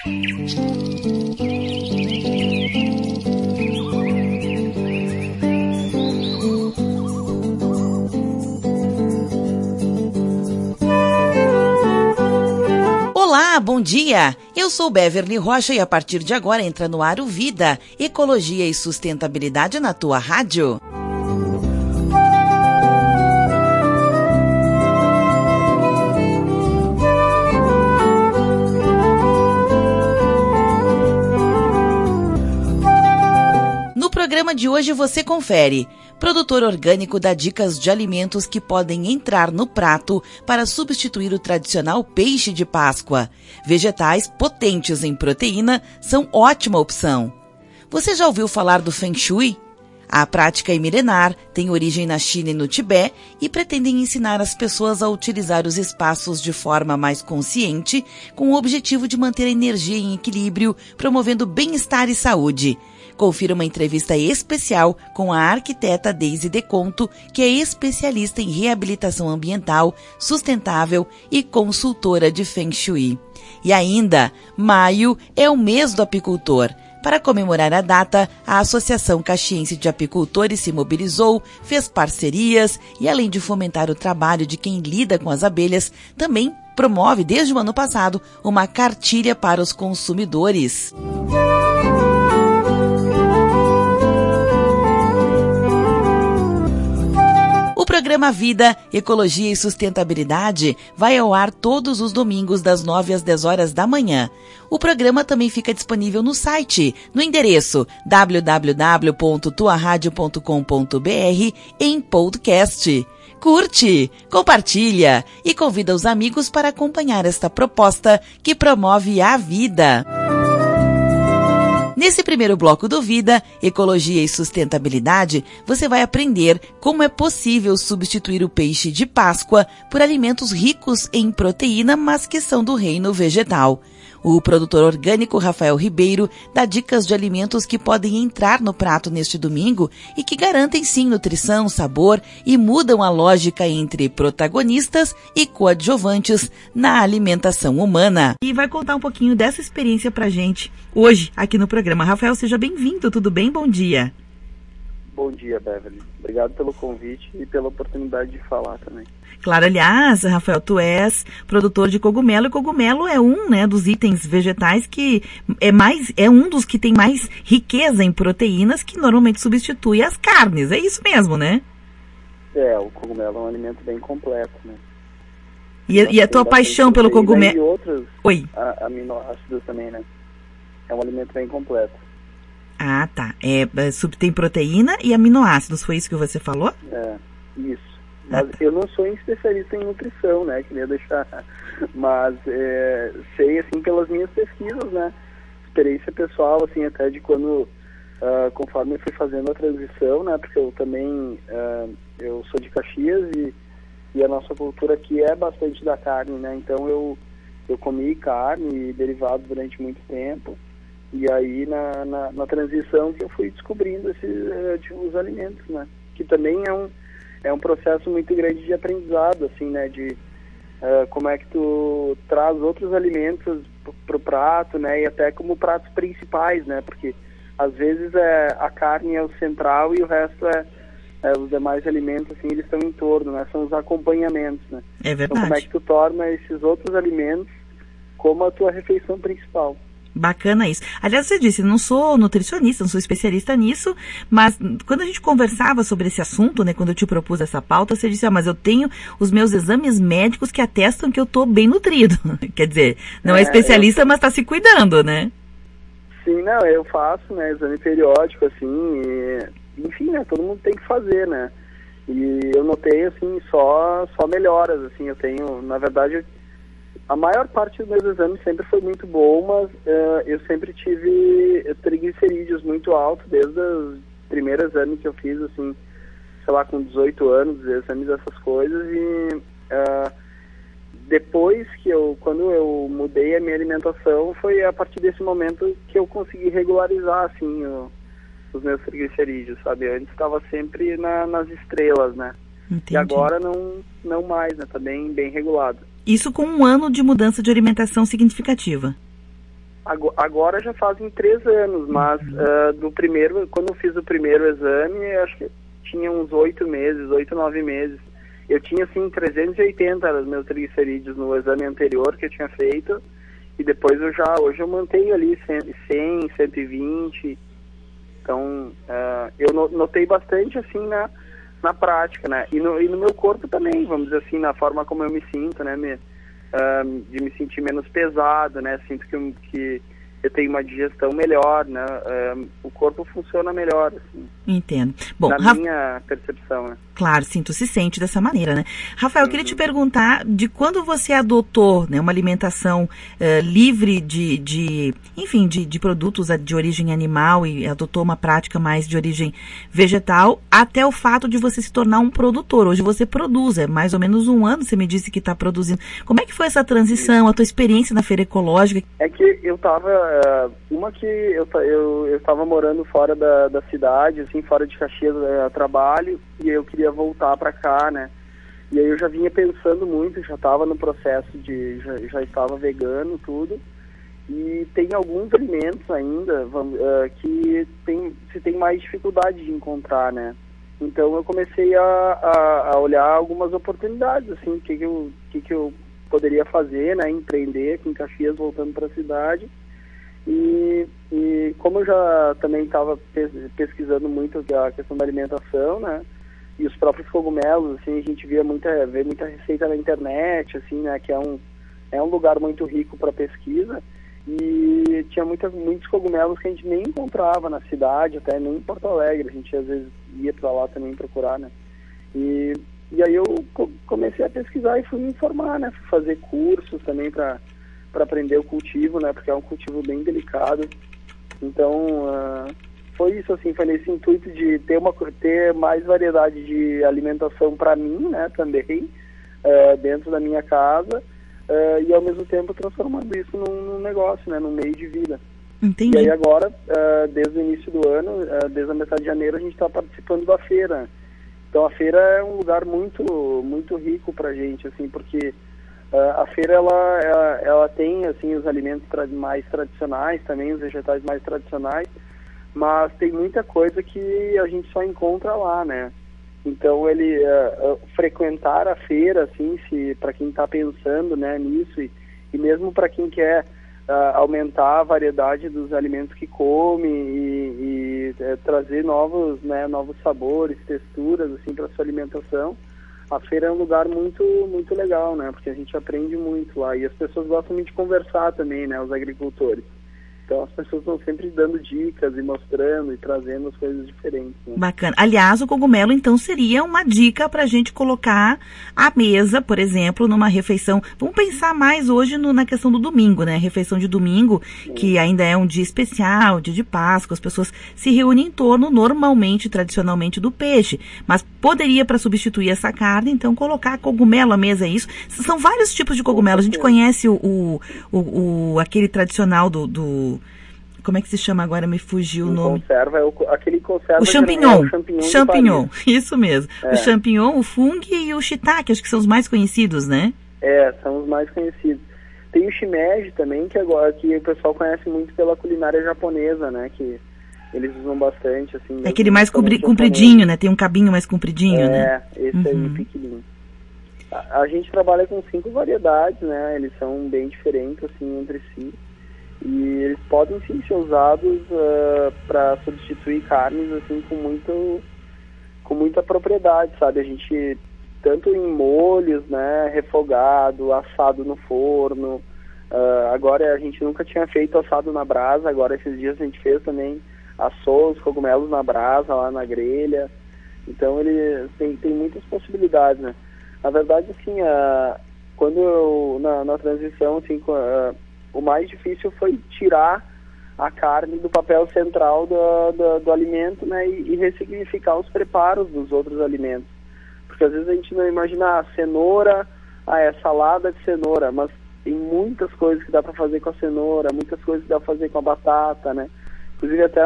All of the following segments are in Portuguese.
Olá, bom dia! Eu sou Beverly Rocha e a partir de agora entra no ar o Vida, Ecologia e Sustentabilidade na tua rádio. No programa de hoje você confere. Produtor orgânico dá dicas de alimentos que podem entrar no prato para substituir o tradicional peixe de Páscoa. Vegetais potentes em proteína são ótima opção. Você já ouviu falar do Feng Shui? A prática é milenar, tem origem na China e no Tibete e pretendem ensinar as pessoas a utilizar os espaços de forma mais consciente, com o objetivo de manter a energia em equilíbrio, promovendo bem-estar e saúde. Confira uma entrevista especial com a arquiteta Deise Deconto, que é especialista em reabilitação ambiental, sustentável e consultora de Feng Shui. E ainda, maio é o mês do apicultor. Para comemorar a data, a Associação Caxiense de Apicultores se mobilizou, fez parcerias e, além de fomentar o trabalho de quem lida com as abelhas, também promove, desde o ano passado, uma cartilha para os consumidores. O programa Vida, Ecologia e Sustentabilidade vai ao ar todos os domingos das 9 às 10 horas da manhã. O programa também fica disponível no site, no endereço www.tuaradio.com.br em podcast. Curte, compartilha e convida os amigos para acompanhar esta proposta que promove a vida. Nesse primeiro bloco do Vida, Ecologia e Sustentabilidade, você vai aprender como é possível substituir o peixe de Páscoa por alimentos ricos em proteína, mas que são do reino vegetal. O produtor orgânico Rafael Ribeiro dá dicas de alimentos que podem entrar no prato neste domingo e que garantem sim nutrição, sabor e mudam a lógica entre protagonistas e coadjuvantes na alimentação humana. E vai contar um pouquinho dessa experiência pra gente hoje aqui no programa. Rafael, seja bem-vindo, tudo bem? Bom dia. Bom dia, Beverly. Obrigado pelo convite e pela oportunidade de falar também. Claro, aliás, Rafael, tu és produtor de cogumelo e cogumelo é um, dos itens vegetais que é um dos que tem mais riqueza em proteínas que normalmente substitui as carnes. É isso mesmo, né? O cogumelo é um alimento bem completo, né? E a tua paixão pelo cogumelo? E outros aminoácidos também, né? É um alimento bem completo. Ah, tá. Tem proteína e aminoácidos, foi isso que você falou? Isso. Mas eu não sou especialista em nutrição, né? Queria deixar. Mas sei, assim, pelas minhas pesquisas, né? Experiência pessoal, assim, até de quando, conforme eu fui fazendo a transição, né? Porque eu também, eu sou de Caxias e a nossa cultura aqui é bastante da carne, né? Então eu comi carne e derivados durante muito tempo. E aí, na transição, que eu fui descobrindo os alimentos, né? Que também é um processo muito grande de aprendizado, assim, né? De como é que tu traz outros alimentos pro prato, né? E até como pratos principais, né? Porque, às vezes, a carne é o central e o resto os demais alimentos, assim, eles estão em torno, né? São os acompanhamentos, né? É verdade. Então, como é que tu torna esses outros alimentos como a tua refeição principal? Bacana isso. Aliás, você disse, não sou nutricionista, não sou especialista nisso, mas quando a gente conversava sobre esse assunto, né, quando eu te propus essa pauta, você disse, mas eu tenho os meus exames médicos que atestam que eu estou bem nutrido. Quer dizer, não é especialista, mas está se cuidando, né? Sim, não, eu faço, né, exame periódico, assim, enfim, né, todo mundo tem que fazer, né? E eu notei, assim, só melhoras, assim, eu tenho, na verdade, a maior parte dos meus exames sempre foi muito bom, mas eu sempre tive triglicerídeos muito altos, desde os primeiros exames que eu fiz, assim, sei lá, com 18 anos, exames dessas coisas, e depois quando eu mudei a minha alimentação, foi a partir desse momento que eu consegui regularizar, assim, os meus triglicerídeos, sabe? Antes estava sempre nas estrelas, né? Entendi. E agora não mais, né? Tá bem regulado. Isso com um ano de mudança de alimentação significativa. Agora já fazem 3 anos, mas quando eu fiz o primeiro exame, eu acho que tinha uns 8, 9 meses. Eu tinha, assim, 380 os meus triglicerídeos no exame anterior que eu tinha feito, e depois hoje eu mantenho ali 100, 120, então eu notei bastante, assim, na prática, né, e no meu corpo também, vamos dizer assim, na forma como eu me sinto, né, de me sentir menos pesado, né, sinto que eu tenho uma digestão melhor, né, o corpo funciona melhor, assim. Entendo. Bom, na minha percepção, né. Claro, sim, tu se sente dessa maneira, né? Rafael, eu queria te perguntar de quando você adotou, né, uma alimentação livre de produtos de origem animal e adotou uma prática mais de origem vegetal, até o fato de você se tornar um produtor. Hoje você produz, é mais ou menos 1 ano, você me disse que está produzindo. Como é que foi essa transição, a tua experiência na feira ecológica? É que eu estava, eu estava morando fora da cidade, assim, fora de Caxias, a trabalho, e eu queria voltar para cá, né? E aí eu já vinha pensando muito, já estava no processo já estava vegano, tudo, e tem alguns alimentos ainda que se tem mais dificuldade de encontrar, né? Então eu comecei a olhar algumas oportunidades, assim, o que eu poderia fazer, né? Empreender aqui em Caxias, voltando para a cidade. E como eu já também estava pesquisando muito a questão da alimentação, né? E os próprios cogumelos, assim, a gente vê muita receita na internet, assim, né? Que é um lugar muito rico para pesquisa. E tinha muitos cogumelos que a gente nem encontrava na cidade, até nem em Porto Alegre. A gente às vezes ia para lá também procurar, né? E aí eu comecei a pesquisar e fui me informar, né? Fui fazer cursos também para aprender o cultivo, né? Porque é um cultivo bem delicado. Então, foi isso, assim, foi nesse intuito de ter mais variedade de alimentação para mim, né? Também, dentro da minha casa, e ao mesmo tempo transformando isso num negócio, né? Num meio de vida. Entendi. E aí agora, desde o início do ano, desde a metade de janeiro, a gente está participando da feira. Então a feira é um lugar muito, muito rico pra gente, assim, porque a feira ela tem, assim, os alimentos mais tradicionais também, os vegetais mais tradicionais, mas tem muita coisa que a gente só encontra lá, né? Então frequentar a feira, assim, para quem está pensando, né, nisso, e mesmo para quem quer aumentar a variedade dos alimentos que come e trazer novos sabores, texturas, assim, para sua alimentação, a feira é um lugar muito, muito legal, né? Porque a gente aprende muito lá. E as pessoas gostam muito de conversar também, né? Os agricultores. Então as pessoas estão sempre dando dicas e mostrando e trazendo as coisas diferentes, né? Bacana. Aliás, o cogumelo, então, seria uma dica para a gente colocar à mesa, por exemplo, numa refeição. Vamos pensar mais hoje na questão do domingo, né? Refeição de domingo, que ainda é um dia especial, dia de Páscoa, as pessoas se reúnem em torno, normalmente, tradicionalmente, do peixe. Mas poderia, para substituir essa carne, então, colocar cogumelo à mesa, é isso? São vários tipos de cogumelo. A gente conhece aquele tradicional do como é que se chama agora? Me fugiu o nome. Conserva, aquele conserva... O champignon. Champignon, isso mesmo. O champignon, o fungo e o shiitake, acho que são os mais conhecidos, né? São os mais conhecidos. Tem o shimeji também, que o pessoal conhece muito pela culinária japonesa, né? Que eles usam bastante, assim... É aquele mais compridinho, né? Tem um cabinho mais compridinho, né? Esse aí, pequenininho. A gente trabalha com 5 variedades, né? Eles são bem diferentes, assim, entre si. E eles podem sim ser usados para substituir carnes, assim, com muita propriedade, sabe? A gente, tanto em molhos, né, refogado, assado no forno, agora a gente nunca tinha feito assado na brasa, agora esses dias a gente fez também, assou os cogumelos na brasa, lá na grelha. Então ele tem muitas possibilidades, né? Na verdade, assim, quando eu, na transição, assim, o mais difícil foi tirar a carne do papel central do alimento, né, e ressignificar os preparos dos outros alimentos. Porque às vezes a gente não imagina cenoura, é salada de cenoura, mas tem muitas coisas que dá para fazer com a cenoura, muitas coisas que dá para fazer com a batata, né. Inclusive até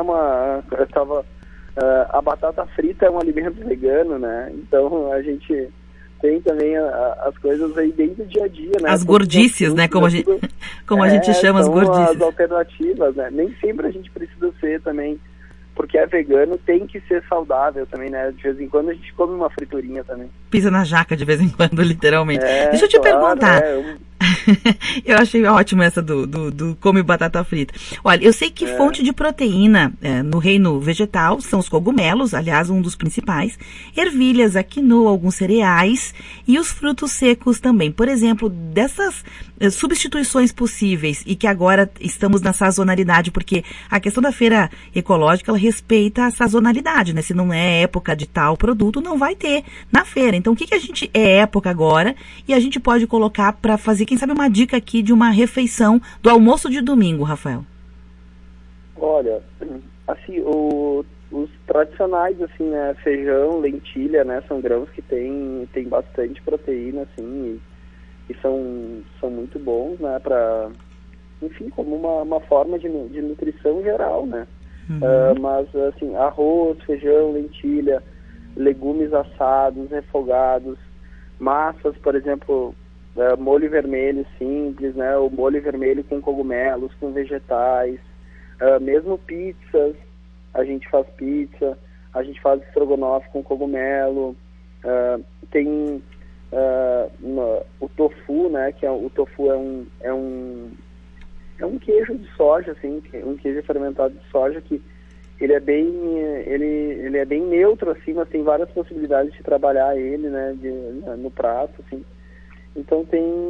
a batata frita é um alimento vegano, né, então a gente tem também as coisas aí bem do dia a dia, né? As gordices, né? Como a gente chama as gordices. As alternativas, né? Nem sempre a gente precisa ser também, porque é vegano, tem que ser saudável também, né? De vez em quando a gente come uma friturinha também. Pisa na jaca de vez em quando, literalmente. Deixa eu te perguntar. Eu achei ótimo essa do come batata frita. Olha, eu sei que fonte de proteína no reino vegetal são os cogumelos, aliás, um dos principais, ervilhas, a quinoa, alguns cereais e os frutos secos também. Por exemplo, dessas substituições possíveis e que agora estamos na sazonalidade, porque a questão da feira ecológica, ela respeita a sazonalidade, né? Se não é época de tal produto, não vai ter na feira. Então, o que a gente é época agora e a gente pode colocar para fazer, quem sabe, uma dica aqui de uma refeição do almoço de domingo, Rafael? Olha, assim, os tradicionais, assim, né, feijão, lentilha, né, são grãos que tem bastante proteína, assim, e são muito bons, né, enfim, como uma forma de nutrição geral, né. Mas, assim, arroz, feijão, lentilha, legumes assados, refogados, massas, por exemplo, molho vermelho simples, né, o molho vermelho com cogumelos, com vegetais, mesmo pizzas, a gente faz pizza, a gente faz estrogonofe com cogumelo, tem o tofu, né, que o tofu é um queijo de soja, assim, um queijo fermentado de soja que ele é bem neutro, assim, mas tem várias possibilidades de trabalhar ele, né, no prato, assim. Então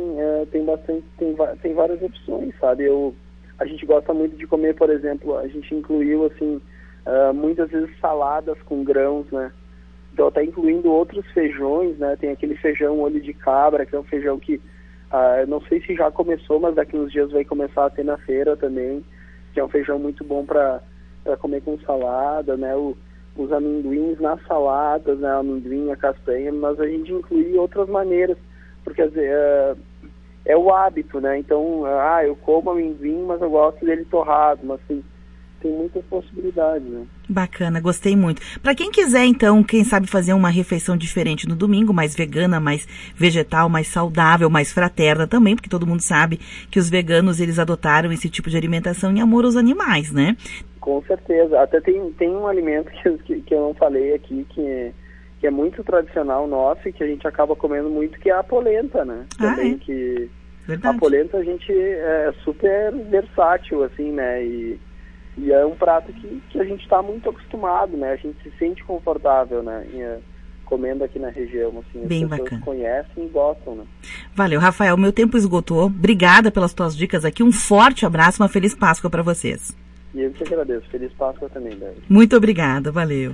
tem várias opções, sabe? A gente gosta muito de comer, por exemplo, a gente incluiu, assim, muitas vezes saladas com grãos, né? Então até incluindo outros feijões, né? Tem aquele feijão olho de cabra, que é um feijão que não sei se já começou, mas daqui uns dias vai começar a ter na feira também, que é um feijão muito bom para comer com salada, né? Os amendoins nas saladas, né? O amendoim, a castanha, mas a gente inclui outras maneiras, porque é o hábito, né? Então, eu como amendoim, mas eu gosto dele torrado, mas tem muitas possibilidades, né? Bacana, gostei muito. Para quem quiser, então, quem sabe fazer uma refeição diferente no domingo, mais vegana, mais vegetal, mais saudável, mais fraterna também, porque todo mundo sabe que os veganos, eles adotaram esse tipo de alimentação em amor aos animais, né? Com certeza. Até tem um alimento que eu não falei aqui, que é muito tradicional nosso e que a gente acaba comendo muito, que é a polenta, né? Também que verdade. A polenta a gente é super versátil, assim, né? E é um prato que a gente está muito acostumado, né? A gente se sente confortável, né? Comendo aqui na região, assim. Bem as pessoas bacana. Conhecem e gostam, né? Valeu, Rafael. Meu tempo esgotou. Obrigada pelas tuas dicas aqui. Um forte abraço, uma feliz Páscoa para vocês. E eu que agradeço. Feliz Páscoa também, Débora. Muito obrigada. Valeu.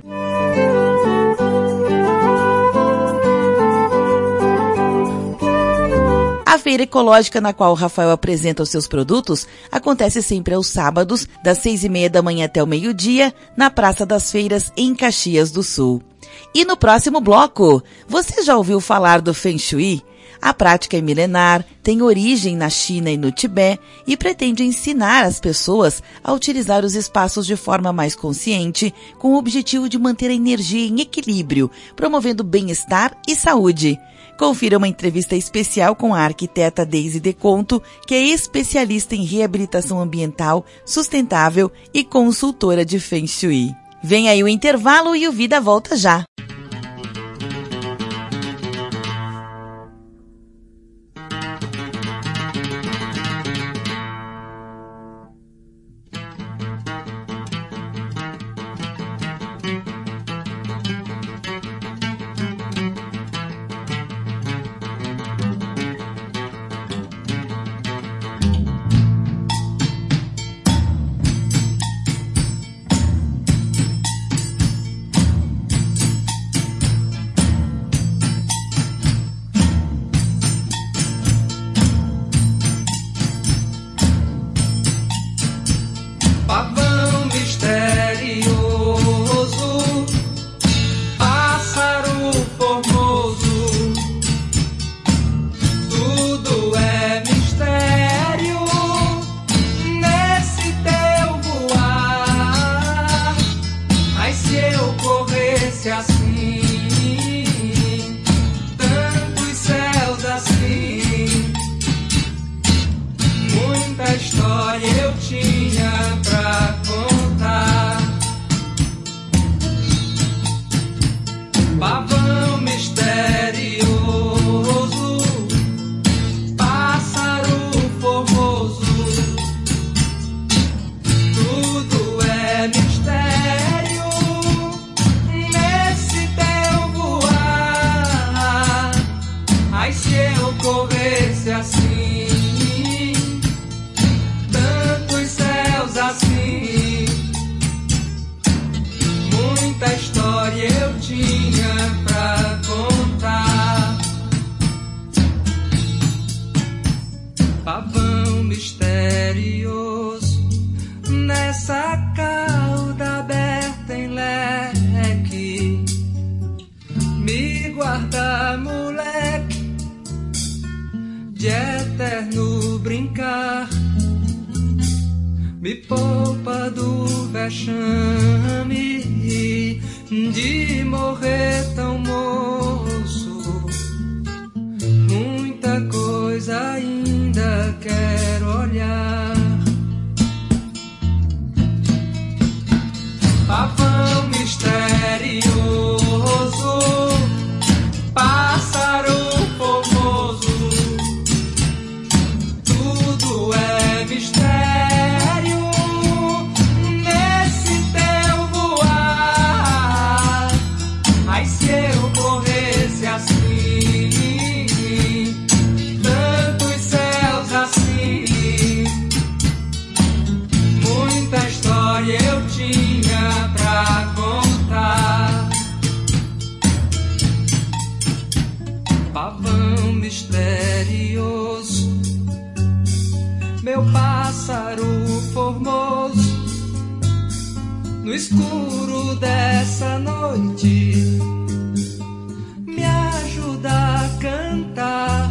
A feira ecológica na qual o Rafael apresenta os seus produtos acontece sempre aos sábados, das 6:30 da manhã até o meio-dia, na Praça das Feiras, em Caxias do Sul. E no próximo bloco, você já ouviu falar do Feng Shui? A prática é milenar, tem origem na China e no Tibete e pretende ensinar as pessoas a utilizar os espaços de forma mais consciente, com o objetivo de manter a energia em equilíbrio, promovendo bem-estar e saúde. Confira uma entrevista especial com a arquiteta Deise Deconto, que é especialista em reabilitação ambiental sustentável e consultora de Feng Shui. Vem aí o intervalo e o Vida volta já. Se eu corresse assim, tanto essa cauda aberta em leque, me guarda, moleque, de eterno brincar, me poupa do vexame de morrer tão moço. Muita coisa ainda quero olhar. Pavão misterioso, pássaro formoso, tudo é mistério nesse teu voar. Ai, se eu corresse assim, tantos céus assim, muita história eu tinha pra contar. Pavão misterioso, meu pássaro formoso, no escuro dessa noite, me ajuda a cantar.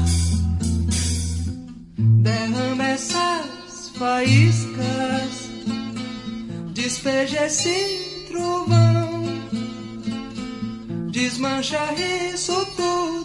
Derrama essas faíscas, despeja esse trovão, desmancha isso tudo